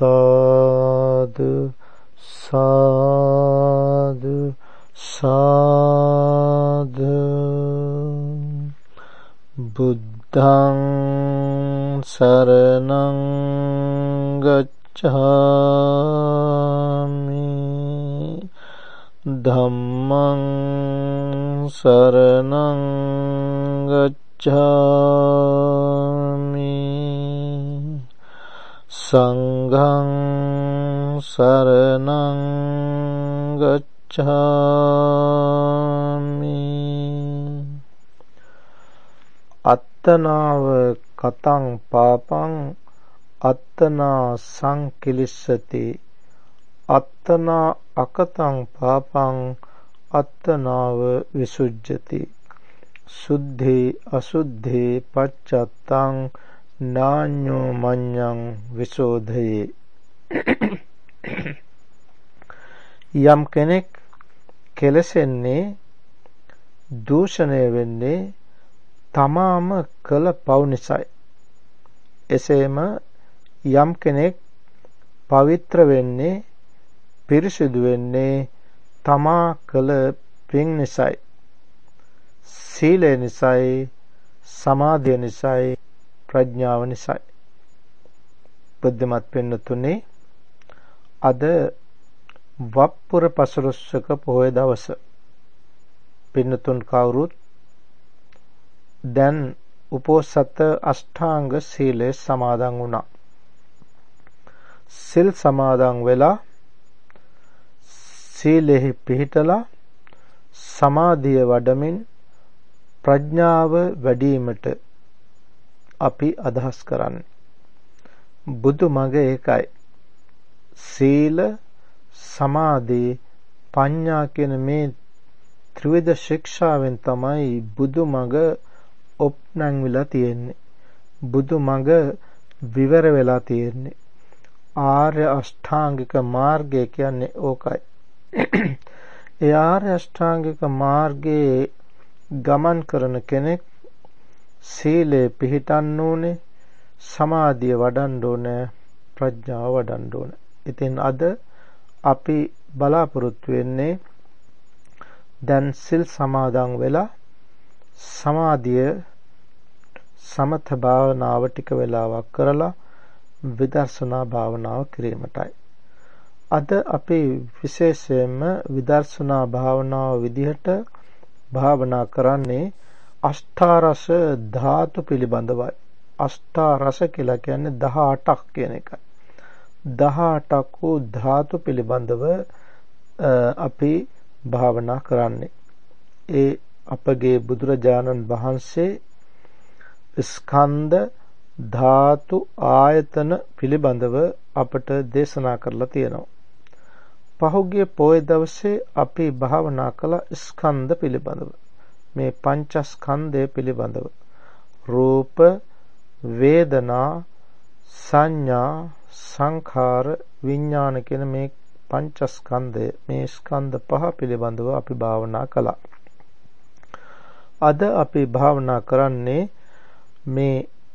සාදු සාදු සාදු. බුද්ධං සරණං ගච්ඡාමි ධම්මං සරණං ගච්ඡාමි සංඝං සරණං ගච්ඡාමි. අත්තනාව කතං පාපං අත්තනා සංකිලිස්සති අත්තනා අකතං පාපං අත්තනාව විසුජ්ජති. සුද්ධේ අසුද්ධේ පච්චත්තං නාඤ්ඤෝ මඤ්ඤං විසෝධයේ. යම් කෙනෙක් කෙලසෙන්නේ දූෂණය වෙන්නේ තමාම කළ පව් නිසායි. එසේම යම් කෙනෙක් පවිත්‍ර වෙන්නේ පිරිසිදු වෙන්නේ තමා කළ පින් නිසායි. සීලය නිසායි, සමාධිය නිසායි, ප්‍රඥාව නිසායි. බුද්ධමත් පින්නතුනේ, අද වප්පුර පසළොස්වක පොහොය දවස. පින්නතුන් කවුරුත් දැන් උපෝසත අෂ්ටාංග සීලය සමාදන් වුණා. සිල් සමාදන් වෙලා සීලෙහි පිහිටලා සමාධිය වඩමින් ප්‍රඥාව වැඩිවීමට අපි අදහස් කරන්නේ. බුදු මඟ ඒකයි. සීල, සමාධි, ප්‍රඥා කියන මේ ත්‍රිවිධ ශික්ෂාවෙන් තමයි බුදු මඟ ඔප්නංවිලා තියෙන්නේ. බුදු මඟ විවර වෙලා තියෙන්නේ. ආර්ය අෂ්ටාංගික මාර්ගය කියන්නේ ඕකයි. ඒ ආර්ය අෂ්ටාංගික මාර්ගයේ ගමන් කරන කෙනෙක් සීලේ පිහිටන්න ඕනේ, සමාධිය වඩන්න ඕනේ, ප්‍රඥාව වඩන්න ඕනේ. ඉතින් අද අපි බලාපොරොත්තු වෙන්නේ දැන් සිල් සමාදන් වෙලා සමාධිය සමථ භාවනාව ටික වෙලාවක් කරලා විදර්ශනා භාවනාව කිරීමටයි. අද අපි විශේෂයෙන්ම විදර්ශනා භාවනාව විදිහට භාවනා කරන්නේ අෂ්ඨාරස ධාතු පිළිබඳවයි. අෂ්ඨාරස කියලා කියන්නේ 18ක් කියන එකයි. 18ක් වූ ධාතු පිළිබඳව අපි භාවනා කරන්නේ. ඒ අපගේ බුදුරජාණන් වහන්සේ ස්කන්ධ ධාතු ආයතන පිළිබඳව අපට දේශනා කරලා තියෙනවා. පහුගිය පොය දවසේ අපි භාවනා කළ ස්කන්ධ පිළිබඳව, මේ පංචස්කන්ධය පිළිබඳව, රූප, වේදනා, සංඥා, සංඛාර, විඥාන කියන මේ පංචස්කන්ධය, මේ ස්කන්ධ පහ පිළිබඳව අපි භාවනා කළා. අද අපි භාවනා කරන්නේ මේ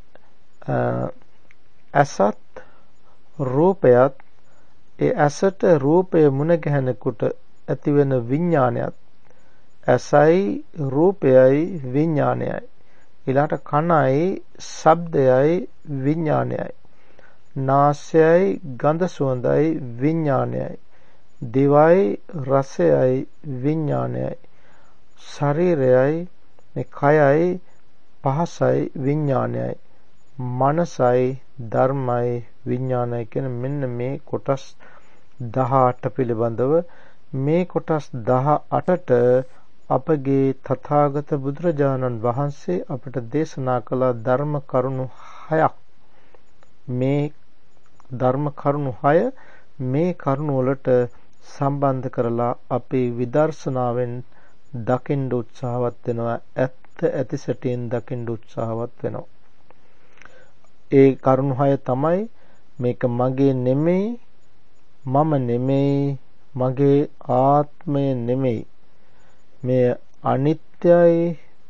ඇසත් රූපයත්, ඒ ඇසට රූපය මුණ ගැහෙනකොට ඇතිවෙන විඥානයත්, ඇසයි රූපයයි විඥානයයි, ඊළාට කනයි ශබ්දයයි විඥානයයි, නාසයයි ගඳ සුවඳයි විඥානයයි, දිවයි රසයයි විඥානයයි, ශරීරයයි මේ කයයි පහසයි විඥානයයි, මනසයි ධර්මයි විඥානයි කියන මෙන්න මේ කොටස් 18 පිළිබඳව, මේ කොටස් 18ට අපගේ තථාගත බුදුරජාණන් වහන්සේ අපට දේශනා කළ ධර්ම කරුණු 6ක්. මේ ධර්ම කරුණු 6 මේ කරුණු වලට සම්බන්ධ කරලා අපි විදර්ශනාවෙන් දකින්න උත්සාහවත් වෙනවා. ඇත්ත ඇති සැටියෙන් දකින්න උත්සාහවත් වෙනවා. ඒ කරුණු 6 තමයි මේක මගේ නෙමෙයි, මම නෙමෙයි, මගේ ආත්මය නෙමෙයි, මේ අනිත්‍යයි,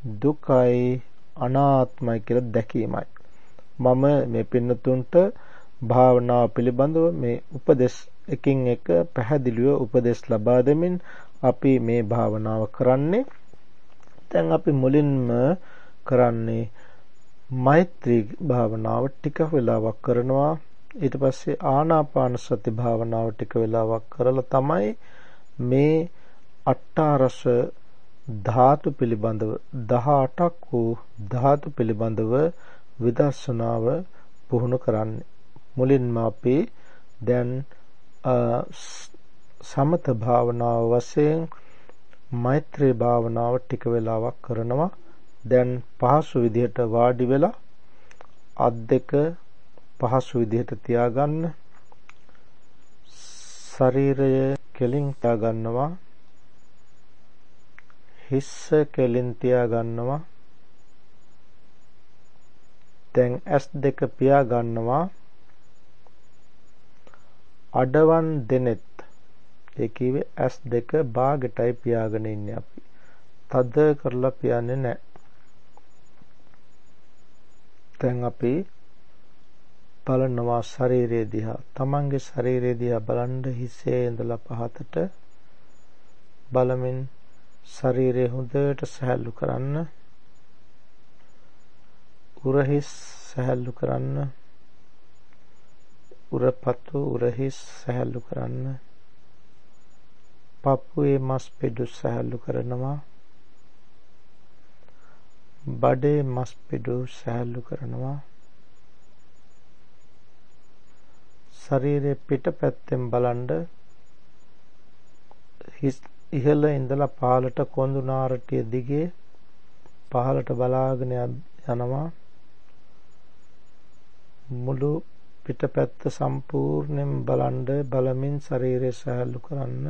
දුකයි, අනාත්මයි කියලා දැකීමයි. මම මේ පින්නතුන්ට භාවනාව පිළිබඳව මේ උපදෙස් එකින් එක පැහැදිලිව උපදෙස් ලබා දෙමින් අපි මේ භාවනාව කරන්නේ. දැන් අපි මුලින්ම කරන්නේ මෛත්‍රී භාවනාව ටික වෙලාවක් කරනවා. ඊට පස්සේ ආනාපාන සති භාවනාව ටික වෙලාවක් කරලා තමයි මේ අට්ඨාරස ධාතු පිළිබඳව 18ක් වූ ධාතු පිළිබඳව විදර්ශනාව පුහුණු කරන්නේ. මුලින්ම අපි දැන් සමත භාවනාව වශයෙන් මෛත්‍රී භාවනාව ටික වෙලාවක් කරනවා. දැන් පහසු විදිහට වාඩි වෙලා අත් දෙක පහසු විදිහට තියාගන්න. ශරීරය කෙලින් තියාගන්නවා. හිස කෙලින් තියාගන්නවා. දැන් S2 පියාගන්නවා. අඩවන් දෙනෙත් ඒ කිව්වේ S2 භාගයටයි පියාගෙන ඉන්නේ අපි. තද කරලා පියන්නේ නැහැ. දැන් අපි බලනවා ශරීරය දිහා. තමන්ගේ ශරීරය දිහා බලන්න හිසේ ඉඳලා පහතට බලමින් ශරීරය හොඳට සැහැල්ලු කරන්න. උරහිස් සැහැල්ලු කරන්න. උරපතු උරහිස් සැහැල්ලු කරන්න. පපුවේ මස් පිඩු සැහැල්ලු කරනවා. බඩේ මස් පිඩු සැහැල්ලු කරනවා. ශරීරයේ පිටපැත්තෙන් බලන්න හිස් ඉහළ ඉඳලා පහළට කොඳු නාරටිය දිගේ පහළට බලාගෙන යනවා. මුළු පිටපැත්ත සම්පූර්ණයෙන් බලමින් ශරීරය සැහැල්ලු කරන්න.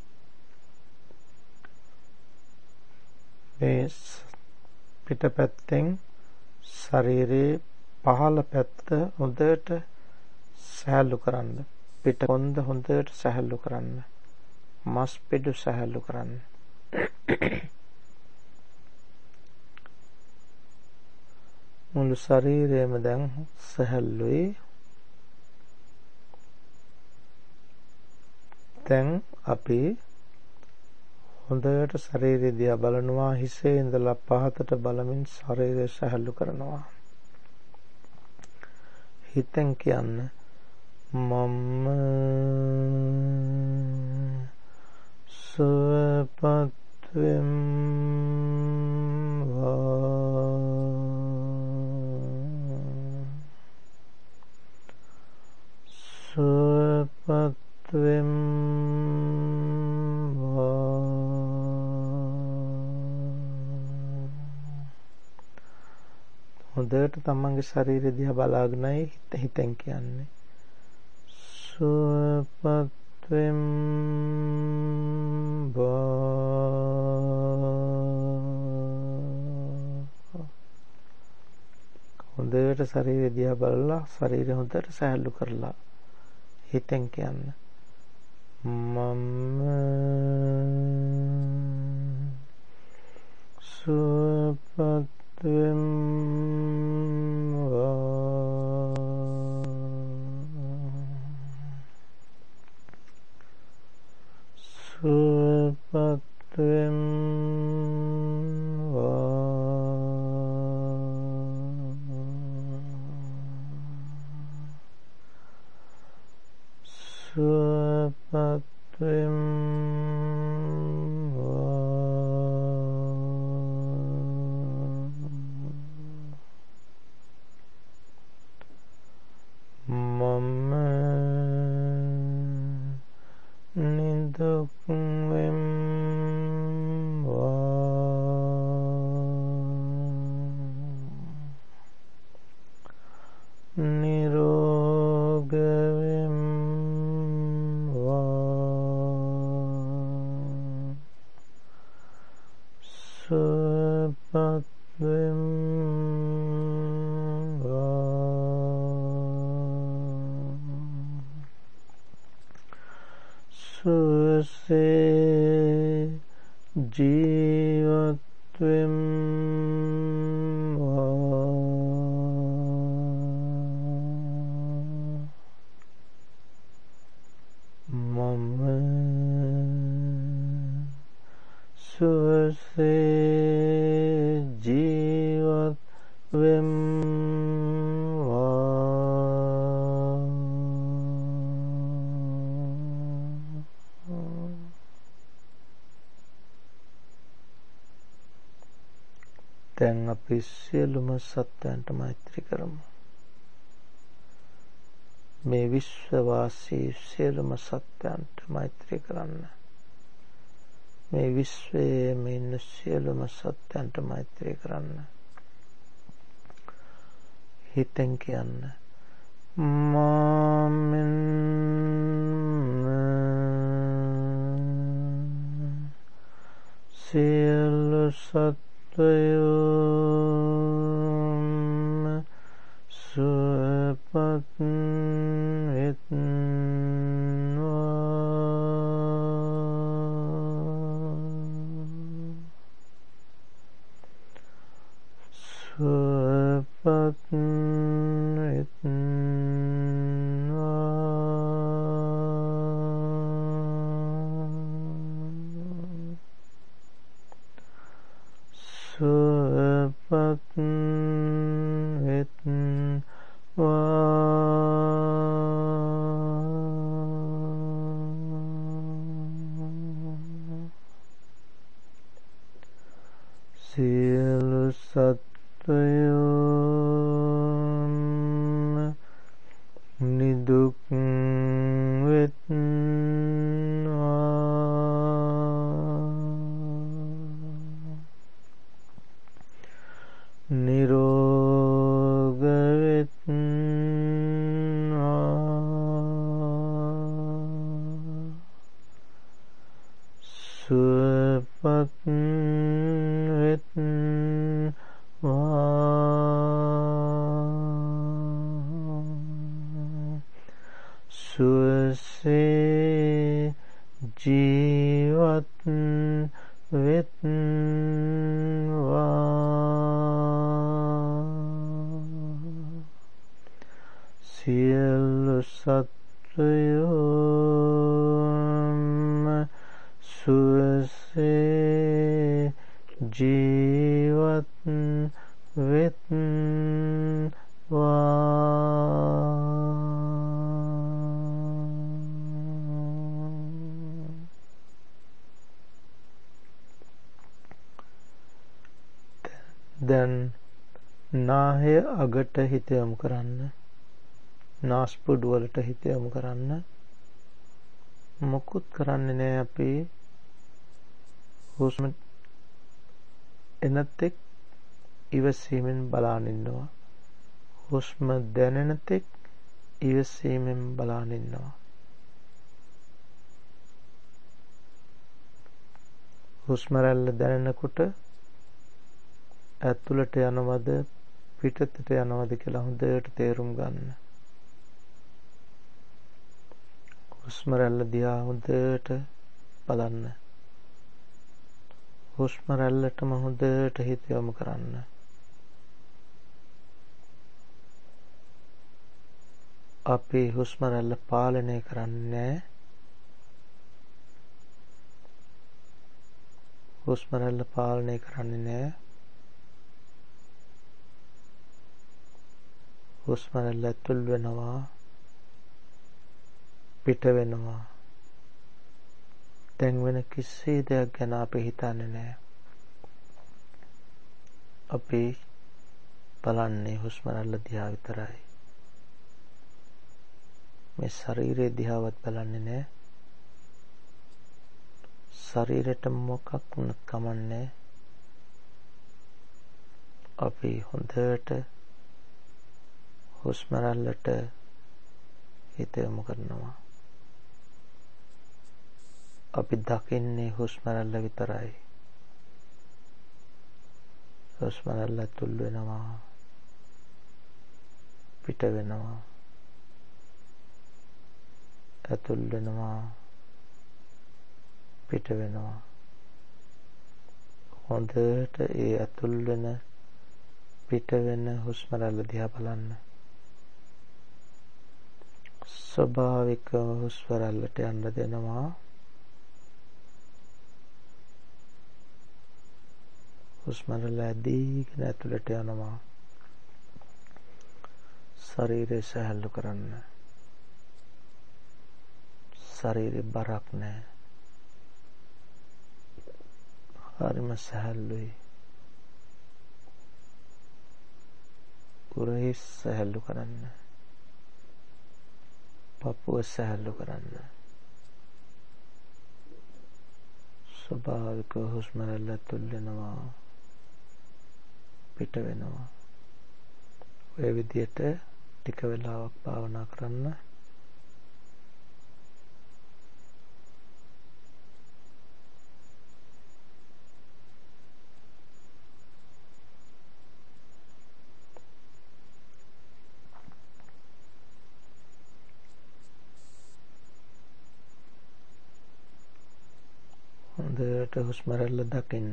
මේ පිටපැත්තෙන් ශරීරයේ පහළ පැත්ත හොඳට සැහැල්ලු කරන්න. පිට කොන්ද හොඳට සැහැල්ලු කරන්න. මස් පිඩු සැහැල්ලු කරන්න. මුළු ශරීරයම දැන් සැහැල්ලුයි. දැන් අපි හොඳට ශරීරය දිහා බලනවා. හිසේ ඉඳලා පහතට බලමින් ශරීරය සැහැල්ලු කරනවා. හිතෙන් කියන්න මම සුවපත් වෙම්වා. සුවපත් වෙම්වා. හොඳට තමන්ගේ ශරීරය දිහා බලාගෙනයි හිතෙන් කියන්නේ. සුවපත් වෙම්වා. හොඳට ශරීරය දිහා බලලා ශරීරය හොඳට සැහැල්ලු කරලා හිතෙන් කියන්න මම සුවපත් වෙම්වා. සුවපත් වෙම්වා. සුවපත් වෙම්වා. මම නිදුක් වෙම්වා. නිරෝග වෙම්වා. සුවපත් වෙම්වා. සුවසේ ජීවත් වෙම්වා. සුවසේ ජීවත් වෙම්වා. දැන් අපි සියලුම සත්වයන්ට මෛත්‍රී කරමු. මේ විශ්වවාසී සියලුම සත්වයන්ට මෛත්‍රී කරන්න. මේ විශ්වයේ ඉන්න සියලුම සත්වයන්ට මෛත්‍රී කරන්න. හිතෙන් කියන්න මාමින් සියලු සත්වයෝ සුවපත් වෙත්වා. සුවපත් වෙත්වා. සුවපත් වෙත්වා. සියලු සත්වයෝ නිදුක් වෙත්වා. නිරෝග වෙත්වා. සුවපත් වෙත්වා. සුවසේ ජීවත් වෙත්වා. සියලු සත්වයෝ සුවසේ ජීවත් වෙත්වා. දැන් නාහය අගට හිත යොමු කරන්න. නාස්පුඩු වලට හිත යොමු කරන්න. මොකුත් කරන්නේ නැහැ. අපි හුස්ම එනතෙක් ඉවසීමෙන් බලාගෙන ඉන්නවා. හුස්ම දැනෙන තෙක් ඉවසීමෙන් බලාගෙන ඉන්නවා. හුස්ම රැල්ල දැනෙනකොට ඇතුළට යනවද පිටතට යනවද කියලා හොඳට තේරුම් ගන්න. හුස්ම රැල්ල දිහා හොඳට බලන්න. හුස්ම රැල්ලටම හොඳට හිත යොමු කරන්න. අපි හුස්ම රැල්ල පාලනය කරන්නේ හුස්ම රැල්ල පාලනය කරන්නේ නැහැ. හුස්ම රැල්ල ඇතුල් වෙනවා පිට වෙනවා. දැන් වෙන කිසි දෙයක් ගැන අපි හිතන්නේ නැහැ. අපි බලන්නේ හුස්ම රැල්ල දිහා විතරයි. මේ ශරීරය දිහාවත් බලන්නේ නැහැ. ශරීරයට මොකක් වුණත් කමන්නේ. අපි හොඳට හුස්ම රැල්ලට හිත යොමු කරනවා. අපි දකින්නේ හුස්ම රැල්ල විතරයි. හුස්ම රැල්ල ඇතුල් වෙනවා පිට වෙනවා. ඇතුල් වෙනවා පිට වෙනවා. හොඳට ඒ ඇතුල් වෙන පිට වෙන හුස්ම රැල්ල දිහා බලන්න. ස්වභාවික හුස්ම රැල්ලට යන්න දෙනවා. හුස්ම රැල්ල ඇදීගෙන ඇතුළට යනවා. ශරීරය සැහැල්ලු කරන්න. ශරීරේ බරක් නැහැ. හරිම සැහැල්ලුයි. උරහිස් සැහැල්ලු කරන්න. පපුව සැහැල්ලු කරන්න. ස්වභාවික හුස්ම රැල්ල ඇතුල් වෙනවා පිට වෙනවා. ඔය විදිහට ටික වෙලාවක් භාවනා කරන්න. හොඳට හුස්ම රැල්ල දකින්න.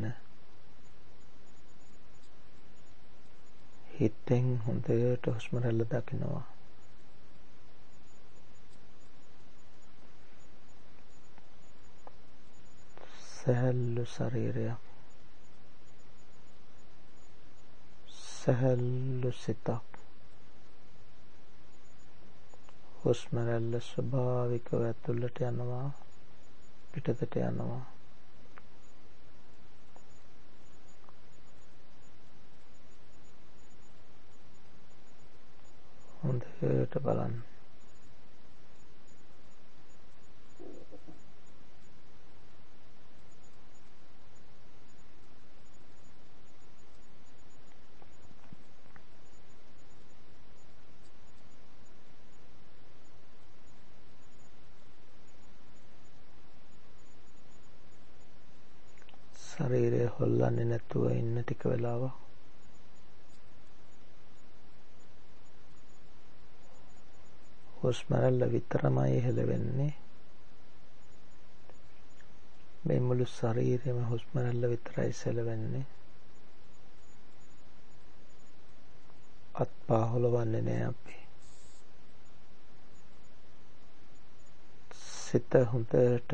හිතෙන් හොඳට හුස්ම රැල්ල දකිනවා. සැහැල්ලු ශරීරයක්. සැහැල්ලු සිතක්. හුස්ම රැල්ල ස්වභාවිකව ඇතුළට යනවා පිටතට යනවා. හොඳට බලන්න. ශරීරය හොල්ලන්නේ නැතුව ඉන්න ටික වෙලාවක්. හුස්ම රැල්ල විතරමයි ඉහළ වෙන්නේ. මේ මුළු ශරීරෙම හුස්ම රැල්ල විතරයි සැලවෙන්නේ. අත්පා හොලවන්නේ නෑ අපි. සිත හොඳට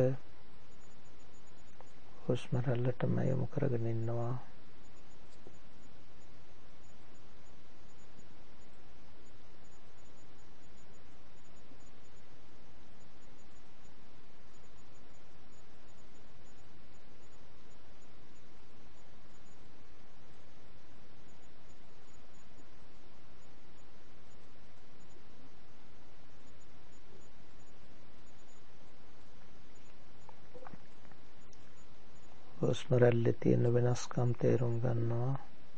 හුස්ම රැල්ලටම යොමු කරගෙන ඉන්නවා. හුස්ම රැල්ලේ තියෙන වෙනස්කම් තේරුම් ගන්නවා.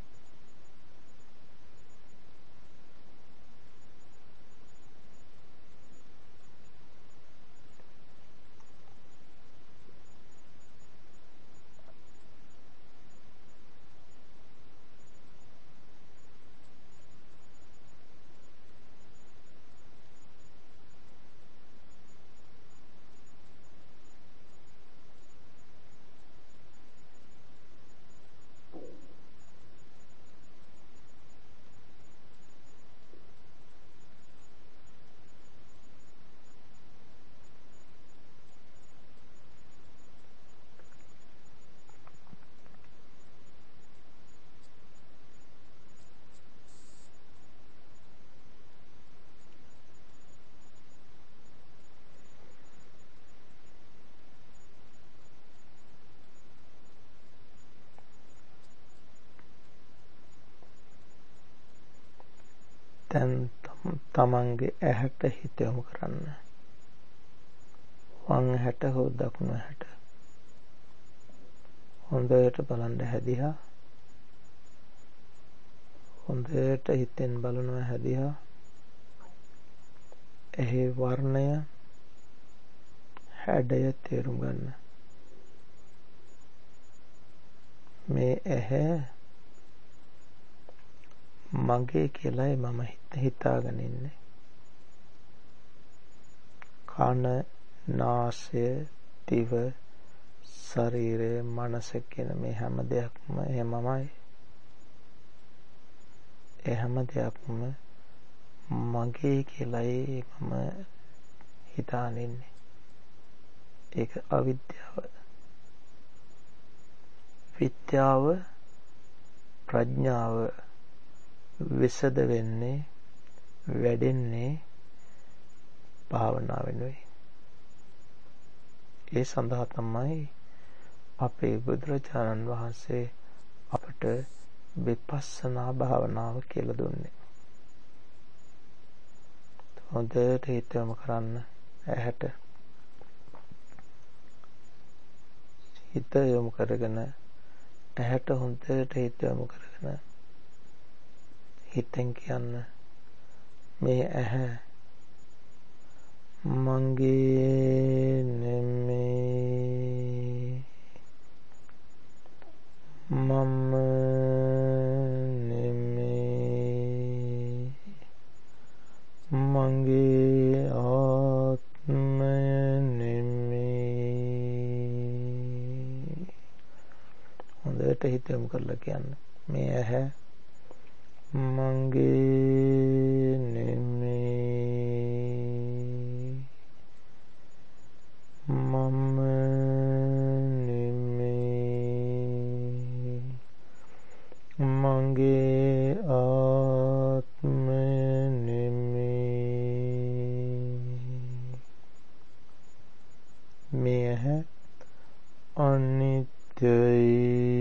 දැන් තමන්ගේ ඇහැට හිත යොමු කරන්න. වම් ඇහැට හෝ දකුණු ඇහැට. හොඳට බලන්න හැදියා. හොඳට හිතෙන් බලනවා හැදියා. එහි වර්ණය හැඩය තේරුම් ගන්න. මේ ඇහැ මගේ කියලායි මම හිතාගෙන ඉන්නේ. කන, නාසය, දිව, ශරීරය, මනස කියන මේ හැම දෙයක්ම එහෙමමයි. ඒ හැම දෙයක්ම මගේ කියලායි මම හිතාගෙන ඉන්නේ. ඒක අවිද්‍යාව. විද්‍යාව ප්‍රඥාව විසද වෙන්නේ වැඩෙන්නේ භාවනාවෙන් වෙයි. ඒ සඳහා තමයි අපේ බුදුරජාණන් වහන්සේ අපට විපස්සනා භාවනාව කියලා දුන්නේ. හොඳට හිත යොමු කරන්න ඇහැට. හිත යොමු කරගෙන ඇහැට හොඳට හිත යොමු කරගෙන හිතෙන් කියන්න මේ ඇහැ මගේ නෙමෙයි, මම නෙමෙයි, මගේ ආත්මය නෙමෙයි. හොඳට හිත යොමු කරලා කියන්න මේ ඇහැ මගේ නෙමෙයි, මම නෙමෙයි, මගේ ආත්මය නෙමෙයි. මේ ඇහැ අනිත්‍යයි,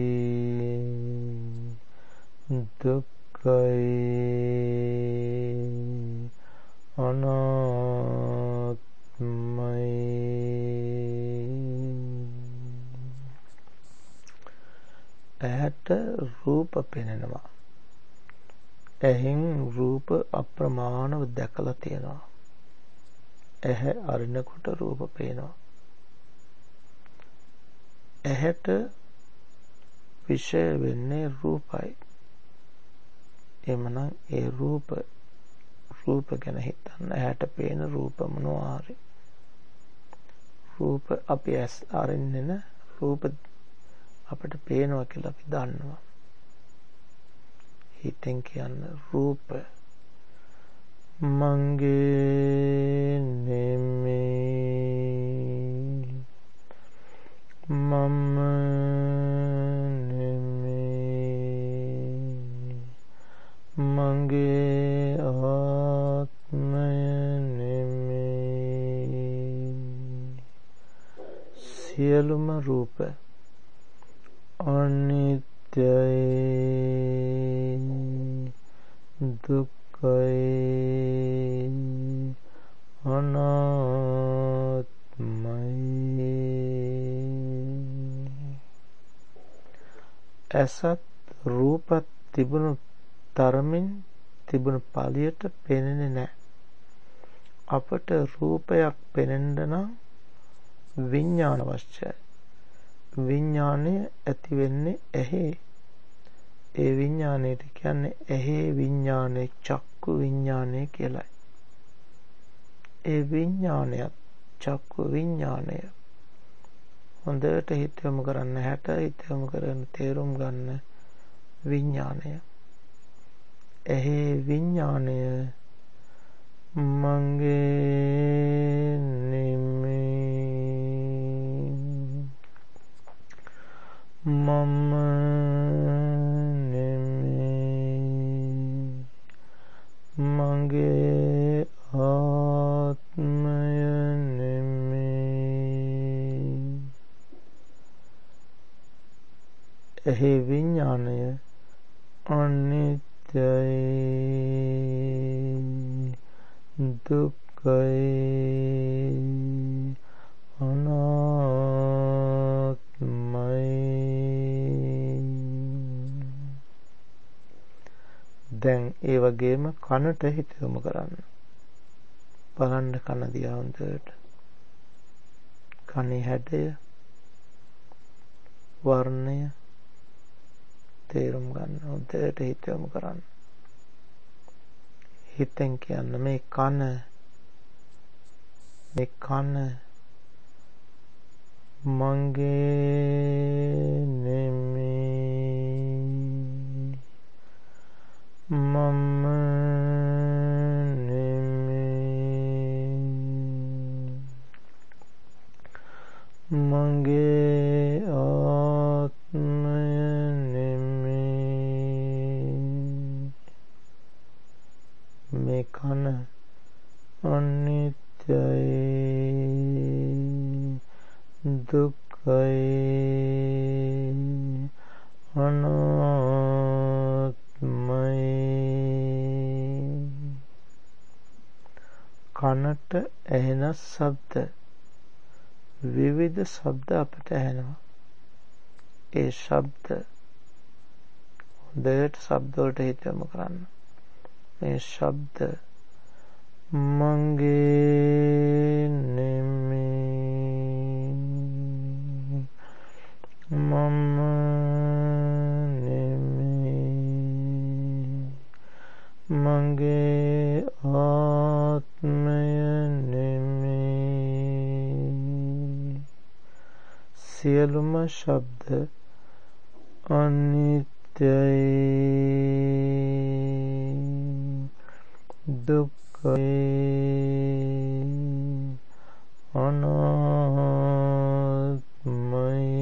දුක්ඛයි, අනාත්මයි. ඇහැට රූප පෙනෙනවා. ඇහෙන් රූප අප්‍රමාණව දැකලා තියෙනවා. ඇහැ අරිනකොට රූප පේනවා. ඇහැට විෂය වෙන්නේ රූපයි. එමනම් ඒ රූප ගැන හිතන්න. ඇහැට පේන රූප මොනවා හරි. රූප අපි ඇස් අරින්නේ නැ. රූප අපිට පේනවා කියලා අපි දන්නවා. හිතෙන් කියන්න රූප මගේ නෙමෙයි, මම නෙමෙයි, මගේ ආත්මය නෙමෙයි. සියලුම රූප අනිත්‍යයි, දුක්ඛයි, අනාත්මයි. ඇසත් රූපත් තිබුණු තරමින් තිබුණු පළියට පෙනෙන්නේ නැහැ. අපට රූපයක් පෙනෙන්න නම් විඥාන අවශ්‍යයි. විඥානය ඇති වෙන්නේ ඇහි. ඒ විඥාණයට කියන්නේ ඇහි විඥානේ චක්කු විඥානය කියලායි. ඒ විඥානයත් චක්කු විඥානය හොඳට හිත යොමු කරන්න. හැට හිත යොමු කරගෙන තේරුම් ගන්න විඥානය. ඇහි විඥානය මගේ නෙමෙයි, මම නෙමෙයි, මගේ ආත්මය නෙමෙයි. එහි විඥානය අනිත්‍යයි, දුක්ඛයි, අනාත්මයි. දැන් ඒ වගේම කනට හිත යොමු කරන්න. බලන්න කන දිහා හොඳට. කනේ හැඩය, වර්ණය තේරුම් ගන්න. හොඳට හිත යොමු කරන්න. හිතෙන් කියන්න මේ කන මගේ නෙමෙයි, මම නෙමෙයි, මගේ ආත්මය නෙමෙයි, දුක්ඛයි අනාත්මයි. කනට ඇහෙන ශබ්ද, විවිධ ශබ්ද අපට ඇහෙනවා. ඒ ශබ්ද හොඳට ශබ්ද වලට හිත යොමු කරන්න. මේ ශබ්ද මගේ නෙමෙයි, මම නෙමෙයි, මගේ ආත්මය නෙමෙයි. සියලුම ශබ්ද අනිත්‍යයි, දුක්ඛයි, අනාත්මයි.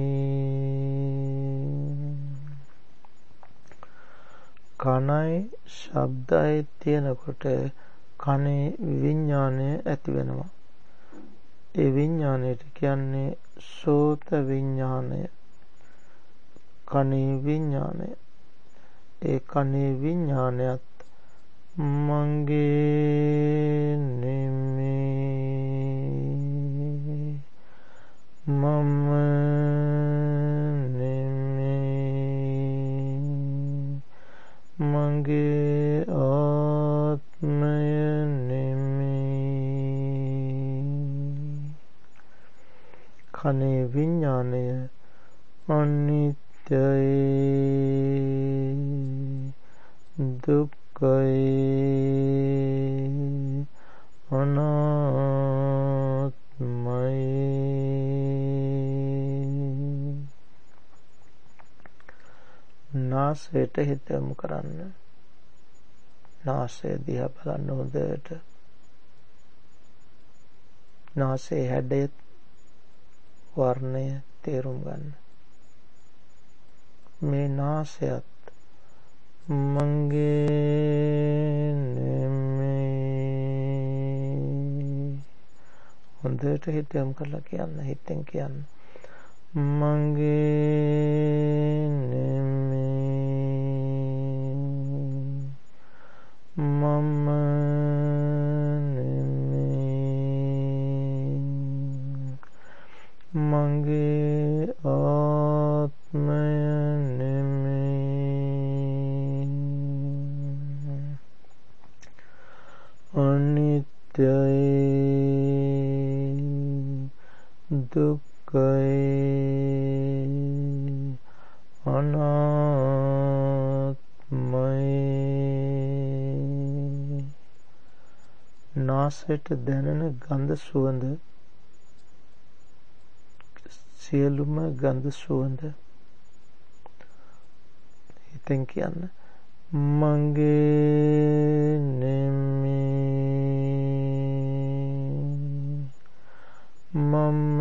කනයි ශබ්දයි තියෙනකොට කනේ විඥානය ඇති වෙනවා. ඒ විඥානයට කියන්නේ සෝත විඥානය, කනේ විඥානය. ඒ කනේ විඥානයත් මගේ නෙමෙයි, මම නෙමෙයි, මගේ ආත්මය නෙමෙයි. කනේ විඥානය අනිත්‍යයි, දුක්ඛයි, අනාත්මයි. නාසයට හිත යොමු කරන්න. නාසය දිහා බලන්න හොඳට. නාසයේ හැඩය, වර්ණය තේරුම් ගන්න. මේ නාසයත් මගේ නෙමෙයි. හොඳට හිත යොමු කරලා කියන්න, හිතෙන් කියන්න. මගේ නෙමෙයි, මම නෙමෙයි, මගේ ආත්මය නෙමෙයි. අනිත්‍යයි, දුක්ඛයි, අනාත්මයි. නාසයට දැනෙන ගඳ සුවඳ, සියලුම ගඳ සුවඳ හිතෙන් කියන්න. මගේ නෙමෙයි, මම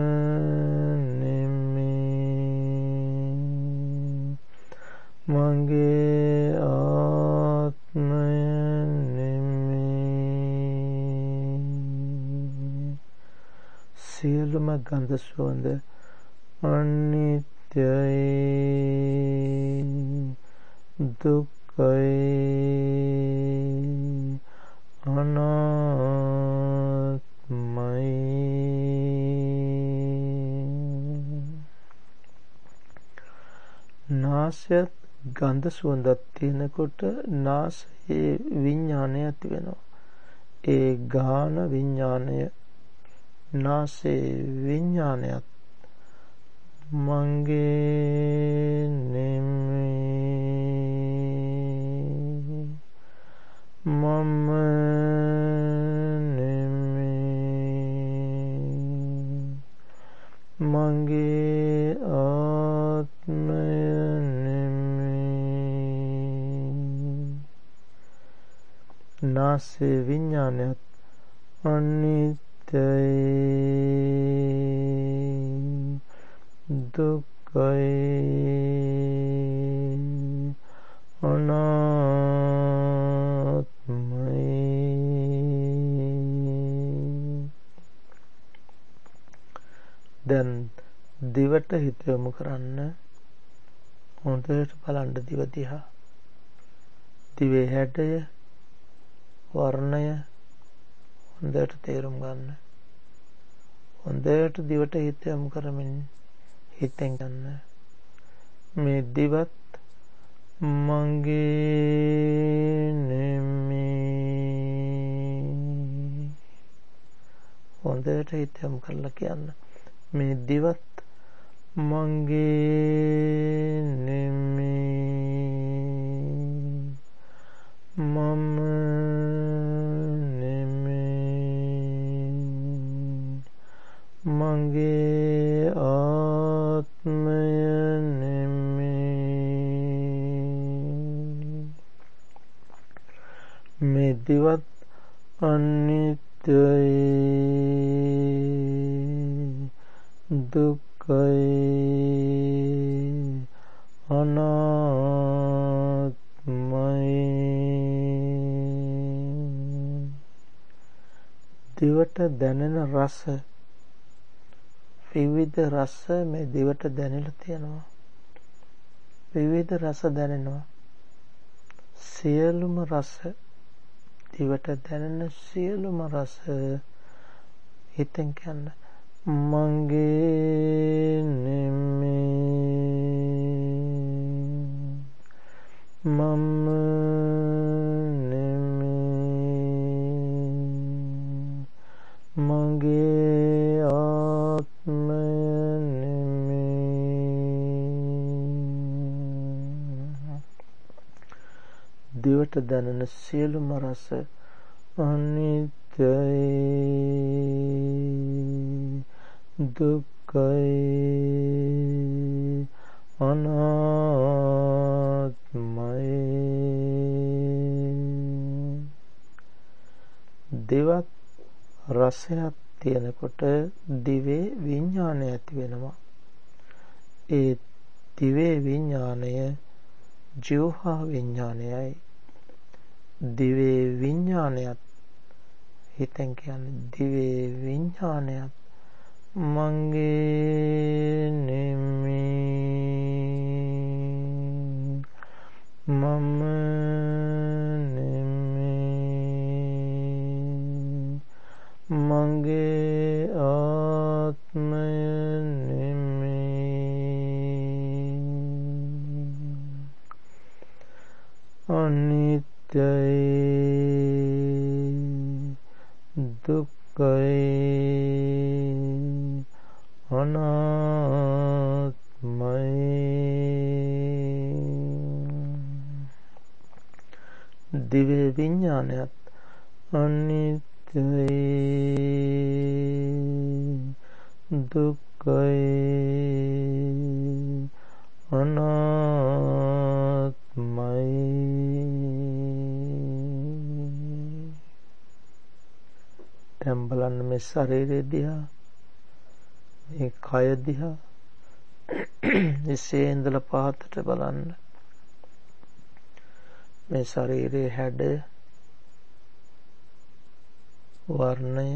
නෙමෙයි, මගේ ආත්මය නෙමෙයි. සියලුම ගඳ සුවඳ අනිත්‍යයි, දුක්ඛයි, අනාත්මයි. නාසයත් ගන්ධ සුවඳක් තියෙනකොට නාසයේ විඥානය ඇති වෙනවා. ඒ ගාන විඥානය, නාසයේ විඥානයත් මගේ නෙමෙයි, මම නෙමෙයි, මගේ ආත්මය නෙමෙයි. නාසයේ විඥානයත් අනිත්‍යයි, දුක්ඛයි, අනාත්මයි. දැන් දිවට හිත යොමු කරන්න. හොඳට බලන්න දිව දිහා. දිවේ හැඩය, වර්ණය හොඳට තේරුම් ගන්න. හොඳට දිවට හිත යොමු කරමින් හිතෙන් ගන්න. මේ දිවත් මගේ නෙමෙයි. හොඳට හිත යොමු කරලා කියන්න. මේ දිවත් මගේ නෙමෙයි. මම නෙමෙයි. මගේ ආත්මය නෙමෙයි. මේ දිවත් අනිත්‍යයි, දුක්ඛයි, අනාත්මයි. දිවට දැනෙන රස, විවිධ රස මේ දිවට දැනෙලා තියෙනවා. විවිධ රස දැනෙනවා. සියලුම රස, දිවට දැනෙන සියලුම රස හිතෙන් කියන්න. මගේ නෙමෙයි. මම නෙමෙයි. මගේ ආත්මය නෙමෙයි. දිවට දැනෙන සියලුම රස අනිත්‍යයි, දුක්ඛයි, අනාත්මයි. දිවත් රසයක් තියෙනකොට දිවේ විඥානය ඇති වෙනවා. ඒ දිවේ විඥානය ජීවහා විඥානයයි. දිවේ විඥානයත් හිතෙන් කියන්නේ දිවේ විඥානයත් මගේ නෙමෙයි. මම නෙමෙයි. මගේ ආත්මය නෙමෙයි. අනිත්‍යයි, දුක්ඛයි, අනාත්මයි. දිවේ විඥානයත් අනිත්‍යයි, දුක්ඛයි, අනාත්මයි. දැන් බලන්න මේ ශරීරය දිහා, මේ කය දිහා. ඉසේ ඉඳලා පහතට බලන්න. මේ ශරීරයේ හැඩය, වර්ණය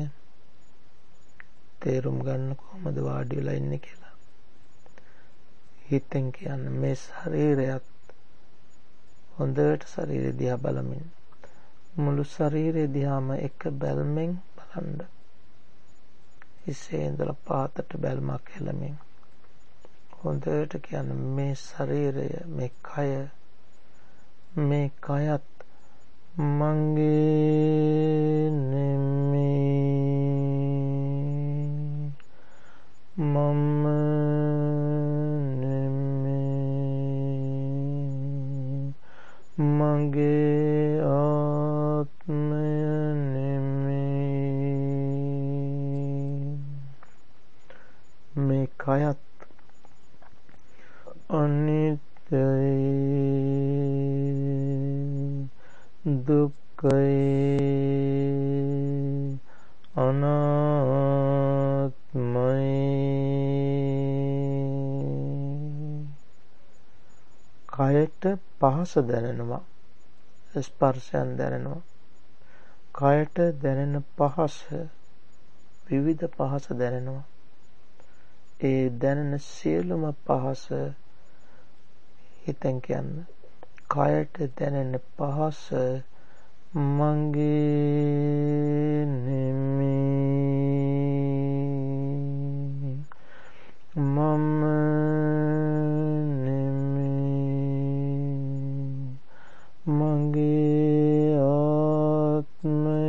තේරුම් ගන්න කොහොමද වාඩි වෙලා ඉන්නේ කියලා. හිතෙන් කියන්න. මේ ශරීරයත් හොඳට ශරීරය දිහා බලමින් මුළු ශරීරය දිහාම එක බැල්මෙන් බලන්න. ඉසේ ඉඳලා පහතට බැල්මක් හෙළමින් හොඳට කියන්න. මේ ශරීරය, මේ කය, මේ කයත් මගේ නෙමෙයි. මම නෙමෙයි. මගේ ආත්මය නෙමෙයි. මේ කයත් අනිත්‍යයි, දුක්ඛයි, අනාත්මයි. කයට පහස දැනෙනවා, ස්පර්ශයන් දැනෙනවා. කයට දැනෙන පහස, විවිධ පහස දැනෙනවා. ඒ දැනෙන සියලුම පහස හිතෙන් කියන්න. කයට දැනෙන පහස මගේ නෙමෙයි, මම නෙමෙයි, මගේ ආත්මය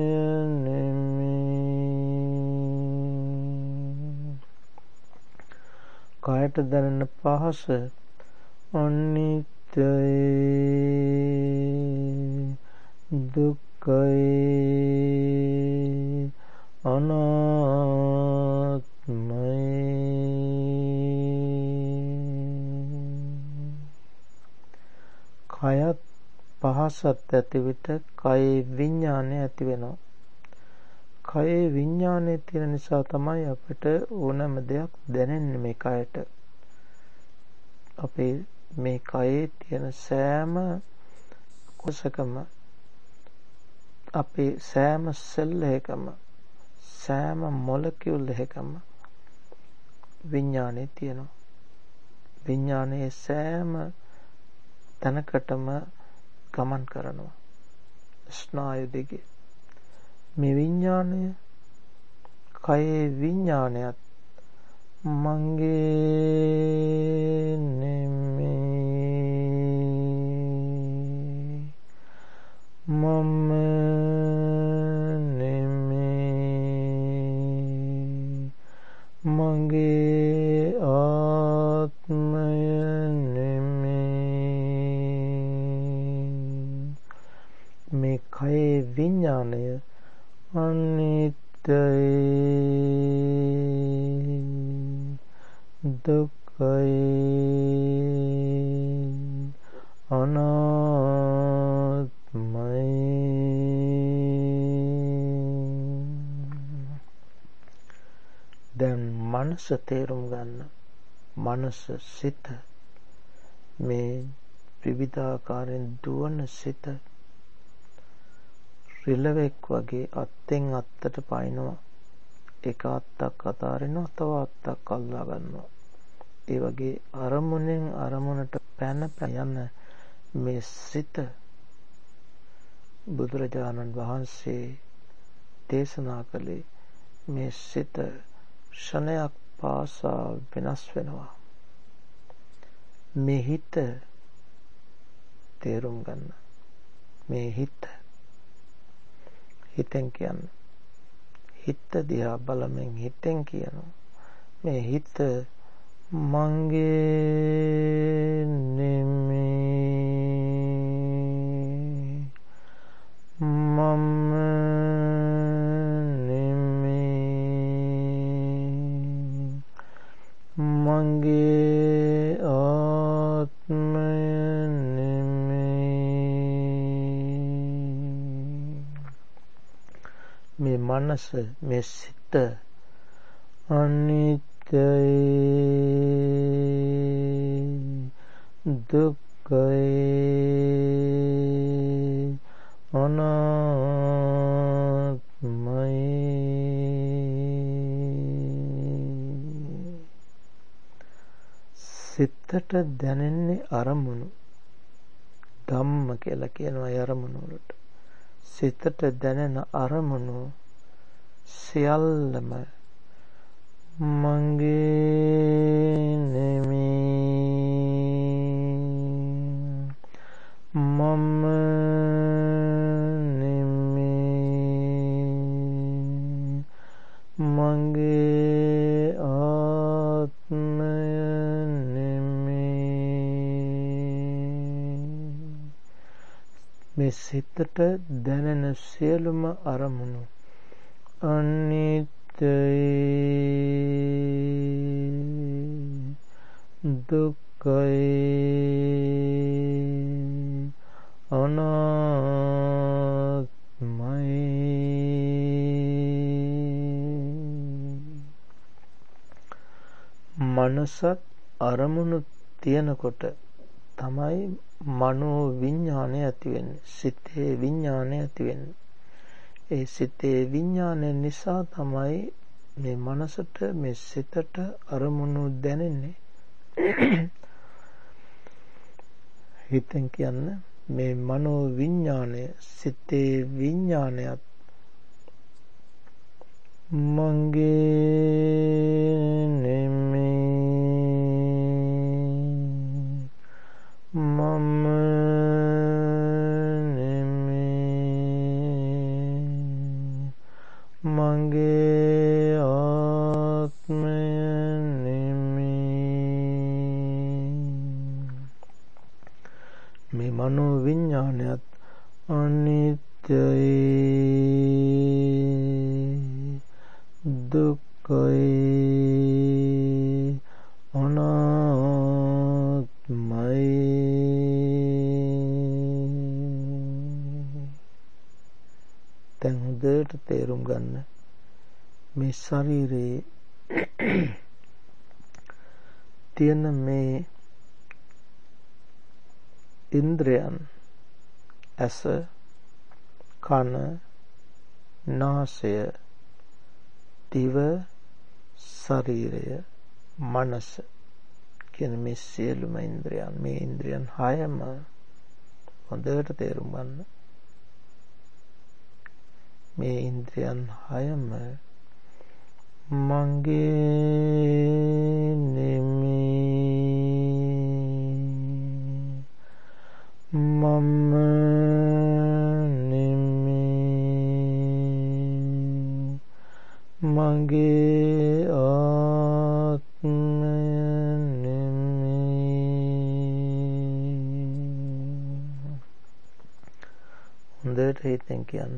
නෙමෙයි. කයට දැනෙන පහස අනිත්‍යයි, දුක්ඛයි, අනාත්මයි. කයත් පහසත් ඇති විට කයේ විඥානය ඇති වෙනවා. කයේ විඥානය තියෙන නිසා තමයි අපිට ඕනෑම දෙයක් දැනෙන්නේ මේ කයට. අපේ මේ කයේ තියෙන සෑම කුසකම, අපේ සෑම සෙල් එකම, සෑම මොලකියුල් එකම විඥානය තියෙනවා. විඥානයේ සෑම තැනකටම ගමන් කරනවා ස්නායු දිගේ. මේ විඥානය, කයේ විඥානයත් මගේ නෙමෙයි, මම නෙමෙයි, මගේ ආත්මය නෙමෙයි. මේ කයේ විඥානය අනිත්‍යයි, දුක්ඛයි, අනාත්මයි. දැන් මනස තේරුම් ගන්න. මනස, සිත, මේ විවිධාකාරයෙන් දුවන සිත රිලෙවෙක් වගේ අත්ෙන් අත්තට පයින්නවා. එක අත්තක් අතාරිනවා, තව අත්තක් අල්ලා ගන්නවා. ඒ වගේ අරමුණෙන් අරමුණට පැන යන මේ සිත බුදුරජාණන් වහන්සේ දේශනා කළේ මේ සිත ක්ෂණයක් පාසා වෙනස් වෙනවා. මේ හිත තේරුම් ගන්න. මේ හිතෙන් කියන්න. හිත දිහා බලමින් හිතෙන් කියනවා. මේ හිත මගේ නෙමෙයි, මම නෙමෙයි, මගේ ආත්මය නෙමෙයි. මේ මනස, මේ සිත අනිත්‍යයි, දුක්ඛයි, අනාත්මයි. සිතට දැනෙන්නේ අරමුණු. ධම්ම කියලා කියනවා අරමුණු වලට. සිතට දැනෙන අරමුණු සියල්ලම මගේ නෙමෙයි, මම නෙමෙයි, මගේ ආත්මය නෙමෙයි. මේ සිතට දැනෙන සියලුම අරමුණු අනිත්‍යයි, දුක්ඛයි, අනාත්මයි. මනසත් අරමුණු තියනකොට තමයි මනෝ විඥානය ඇති වෙන්නේ. සිතේ විඥානය ඇති වෙන්නේ. ඒ සිතේ විඥානය නිසා තමයි මේ මනසට මේ සිතට අරමුණු දැනෙන්නේ හිතෙන් කියන්න මේ මනෝ විඥාණය සිතේ විඥානයත් මගේ නෙමේ මම නෙමේ මගේ ආත්මය නෙමේ මේ මනෝ විඥානයත් අනිත්‍යයි දුක්ඛයි අනාත්මයි දැන් හොඳට තේරුම් ගන්න මේ ශරීරයේ තියෙන මේ ඉන්ද්‍රයන් ඇස කන නාසය දිව ශරීරය මනස කියන මේ සියලුම ඉන්ද්‍රයන් මේ ඉන්ද්‍රයන් හයම හොඳට තේරුම් ගන්න මේ ඉන්ද්‍රයන් හයම මගේ නෙමේ මම නෙමේ මගේ ආත්මය නෙමේ හොඳට හිතෙන් කියන්න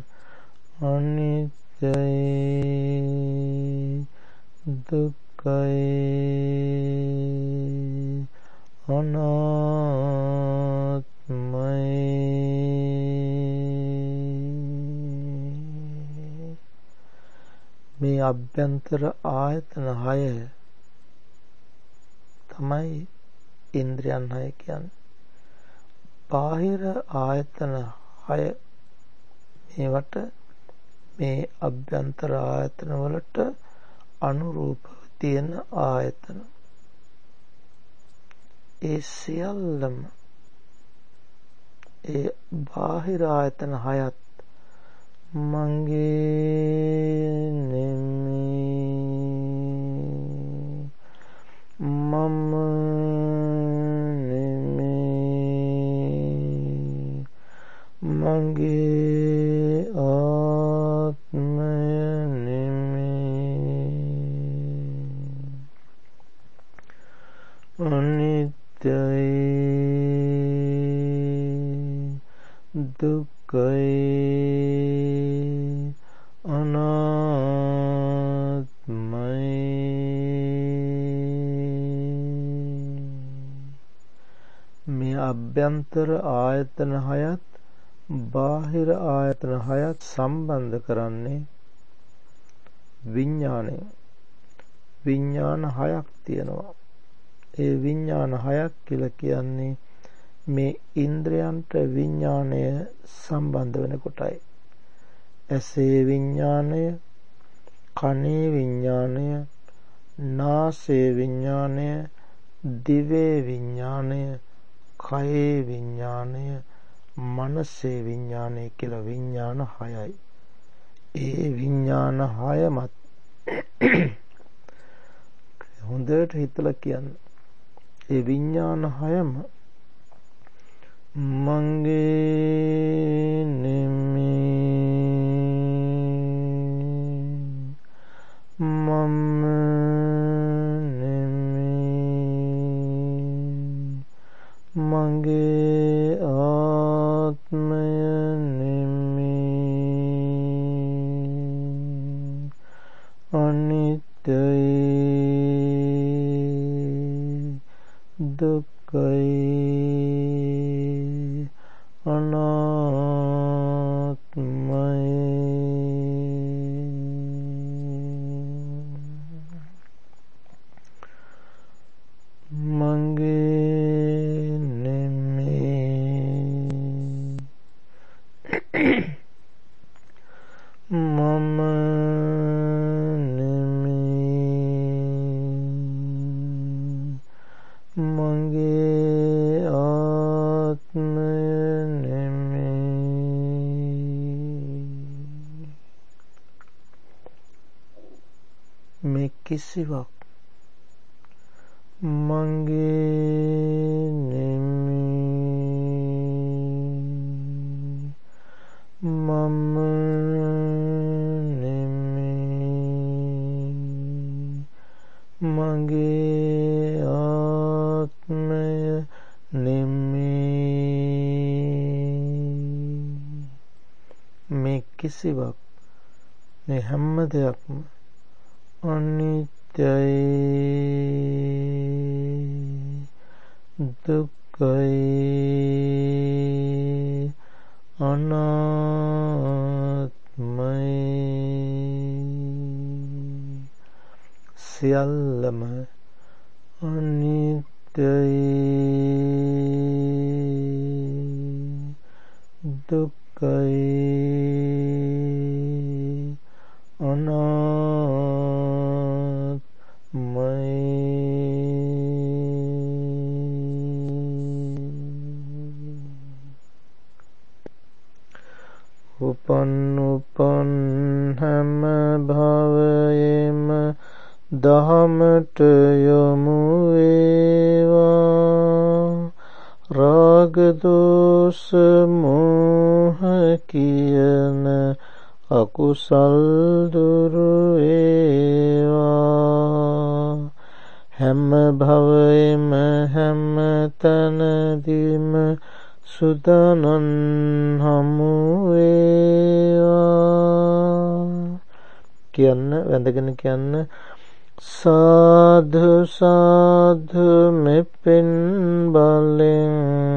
අනිත්‍යයි දුක්ඛයි අනාත්මයි මේ අභ්‍යන්තර ආයතන 6 තමයි ඉන්ද්‍රියන් 6 කියන්නේ බාහිර ආයතන 6 මේවට මේ අභ්‍යන්තර ආයතන වලට අනුරූපව තියෙන ආයතන ඒ සියල්ලම ඒ බාහිර ආයතන 6ත් මගේ නෙමේ මම නෙමේ මගේ ආත්මය නෙමේ අනිත්‍යයි දුක්ඛයි අනාත්මයි මේ අභ්‍යන්තර ආයතන 6ත් බාහිර ආයතන 6ත් සම්බන්ධ කරන්නේ විඥාණය විඥාන 6ක් තියෙනවා ඒ විඥාන 6ක් කියලා කියන්නේ මේ ඉන්ද්‍රයන්ට විඥාණය සම්බන්ධ වෙන කොටයි ඇසේ විඥාණය කනේ විඥාණය නාසයේ විඥාණය දිවේ විඥාණය කයේ විඥාණය මනසේ විඥාණය කියලා විඥාන 6යි ඒ විඥාන 6මත් හොඳට හිතලා කියන්න ඒ විඥාන 6ම මගේ නෙමේ මම නෙමේ මගේ ආත්මය නෙමේ අනිත්‍යයි දුක්ඛයි අනාත්මයි මගේ නෙමේ මම නෙමේ මේ කිසිවක් මගේ නෙමෙයි මම නෙමෙයි මගේ ආත්මය නෙමෙයි මේ කිසිවක් මේ හැම දෙයක්ම අනිත්‍යයි දුක්ඛයි අනාත්මයි සියල්ලම අනිත්‍යයි දුක්ඛයි අනාත්මයි උපන් හැම භවයෙම දහමට යොමු වේවා රාග දෝෂ මෝහ කියන අකුසල් දුරු වේවා හැම භවයෙම හැම තැනදීම සුදානන් හමු වේවා කියන්න වැඳගෙන කියන්න සාධු සාධු මෙපෙන් බලෙන්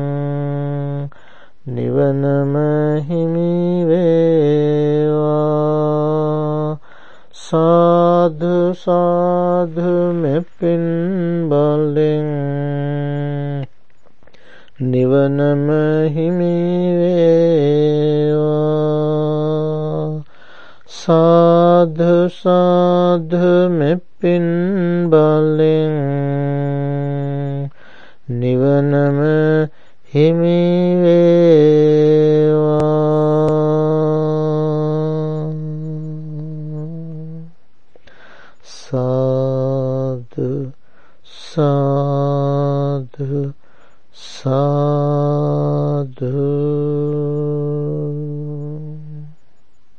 නිවනම හිමි වේවා සාධු සාධු මෙපෙන් බලෙන් නිවනම හිමි වේවා සාධු සාධු මෙපින් බලෙන් නිවනම හිමි වේවා සාධු සාධු සාධු